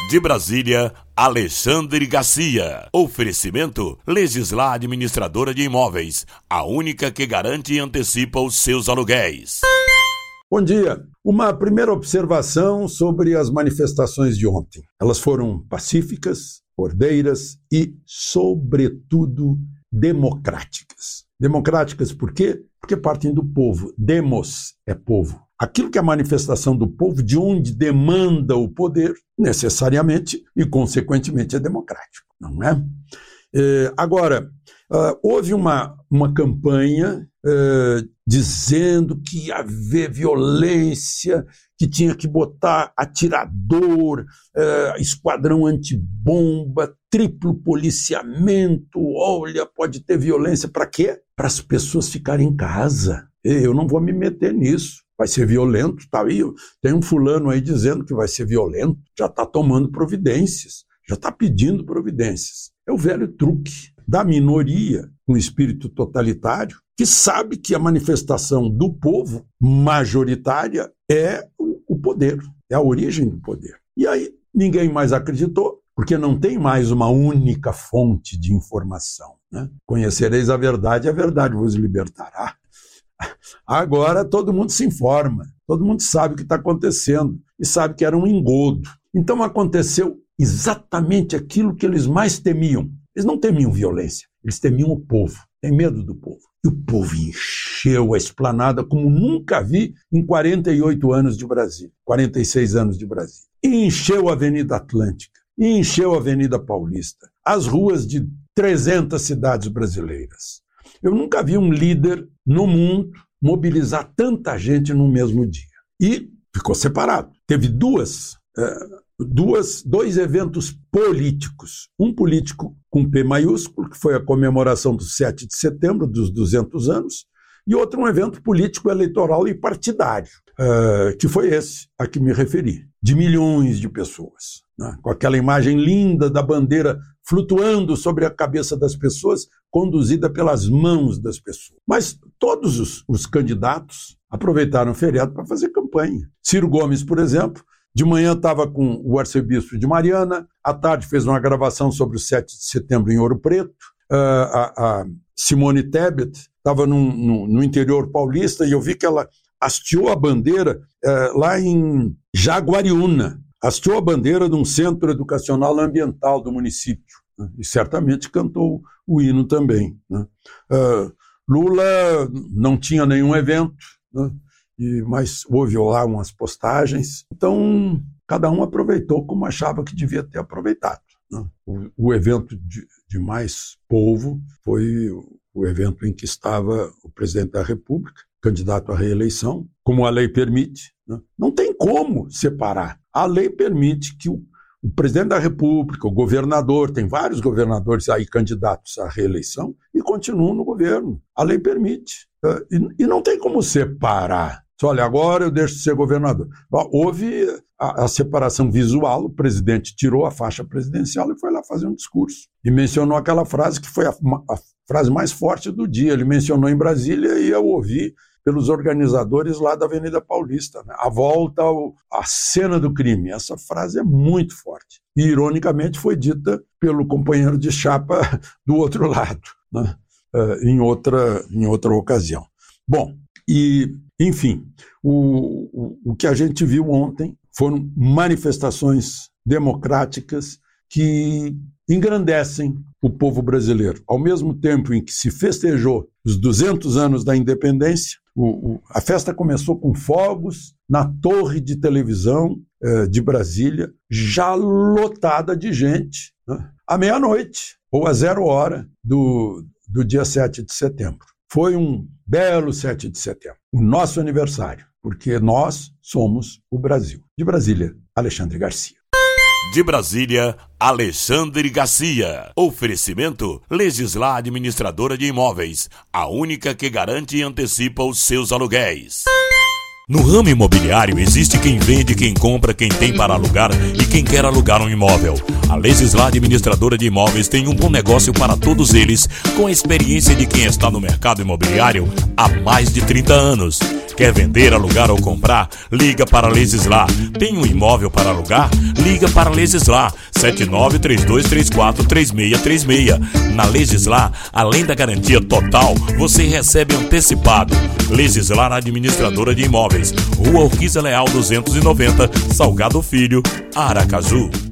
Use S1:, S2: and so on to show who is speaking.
S1: De Brasília, Alexandre Garcia. Oferecimento Legislar Administradora de Imóveis, a única que garante e antecipa os seus aluguéis.
S2: Bom dia. Uma primeira observação sobre as manifestações de ontem. Elas foram pacíficas, ordeiras e, sobretudo, democráticas. Democráticas por quê? Porque partem do povo. Demos é povo. Aquilo que é a manifestação do povo, de onde demanda o poder, necessariamente e consequentemente é democrático, não é? Agora, houve uma campanha dizendo que ia haver violência, que tinha que botar atirador, esquadrão antibomba, triplo policiamento, olha, pode ter violência. Para quê? Para as pessoas ficarem em casa. Eu não vou me meter nisso. Vai ser violento, tá aí. Tem um fulano aí dizendo que vai ser violento, já está tomando providências, já está pedindo providências. É o velho truque da minoria, com espírito totalitário, que sabe que a manifestação do povo majoritária é o poder, é a origem do poder. E aí ninguém mais acreditou, porque não tem mais uma única fonte de informação, né? Conhecereis a verdade vos libertará. Agora todo mundo se informa, todo mundo sabe o que está acontecendo e sabe que era um engodo. Então aconteceu exatamente aquilo que eles mais temiam. Eles não temiam violência, eles temiam o povo, têm medo do povo. E o povo encheu a esplanada como nunca vi em 48 anos de Brasília, 46 anos de Brasília. E encheu a Avenida Atlântica, e encheu a Avenida Paulista, as ruas de 300 cidades brasileiras. Eu nunca vi um líder no mundo mobilizar tanta gente no mesmo dia. E ficou separado. Teve dois eventos políticos. Um político com P maiúsculo, que foi a comemoração do 7 de setembro, dos 200 anos, e outro um evento político, eleitoral e partidário, que foi esse a que me referi, de milhões de pessoas, né? Com aquela imagem linda da bandeira flutuando sobre a cabeça das pessoas, conduzida pelas mãos das pessoas. Mas todos os candidatos aproveitaram o feriado para fazer campanha. Ciro Gomes, por exemplo, de manhã estava com o arcebispo de Mariana, à tarde fez uma gravação sobre o 7 de setembro em Ouro Preto, a Simone Tebet estava no interior paulista e eu vi que ela hasteou a bandeira lá em Jaguariúna, hasteou a bandeira de um centro educacional ambiental do município, né? E certamente cantou o hino também, né? Lula não tinha nenhum evento, né? Mas houve lá umas postagens, então cada um aproveitou como achava que devia ter aproveitado, né? O evento de mais povo foi o evento em que estava o presidente da República, candidato à reeleição, como a lei permite, né? Não tem como separar. A lei permite que o presidente da República, o governador, tem vários governadores aí candidatos à reeleição e continuam no governo. A lei permite. E não tem como separar. Olha, agora eu deixo de ser governador. Houve a separação visual, o presidente tirou a faixa presidencial e foi lá fazer um discurso. E mencionou aquela frase que foi a frase mais forte do dia. Ele mencionou em Brasília e eu ouvi pelos organizadores lá da Avenida Paulista, né? A volta à cena do crime. Essa frase é muito forte. E, ironicamente, foi dita pelo companheiro de chapa do outro lado, né? Em outra ocasião. Bom, e, enfim, o que a gente viu ontem foram manifestações democráticas que engrandecem o povo brasileiro. Ao mesmo tempo em que se festejou os 200 anos da independência, a festa começou com fogos na torre de televisão de Brasília, já lotada de gente, né? À meia-noite ou a 0 hora do dia 7 de setembro. Foi um belo 7 de setembro, o nosso aniversário, porque nós somos o Brasil. De Brasília, Alexandre Garcia.
S1: De Brasília, Alexandre Garcia. Oferecimento Legislar Administradora de Imóveis, a única que garante e antecipa os seus aluguéis. No ramo imobiliário existe quem vende, quem compra, quem tem para alugar e quem quer alugar um imóvel. A Legislar Administradora de Imóveis tem um bom negócio para todos eles, com a experiência de quem está no mercado imobiliário há mais de 30 anos. Quer vender, alugar ou comprar? Liga para Legislar. Tem um imóvel para alugar? Liga para Legislar. 7932343636. Na Legislar, além da garantia total, você recebe antecipado. Legislar Administradora de Imóveis. Rua Urquiza Leal 290, Salgado Filho, Aracaju.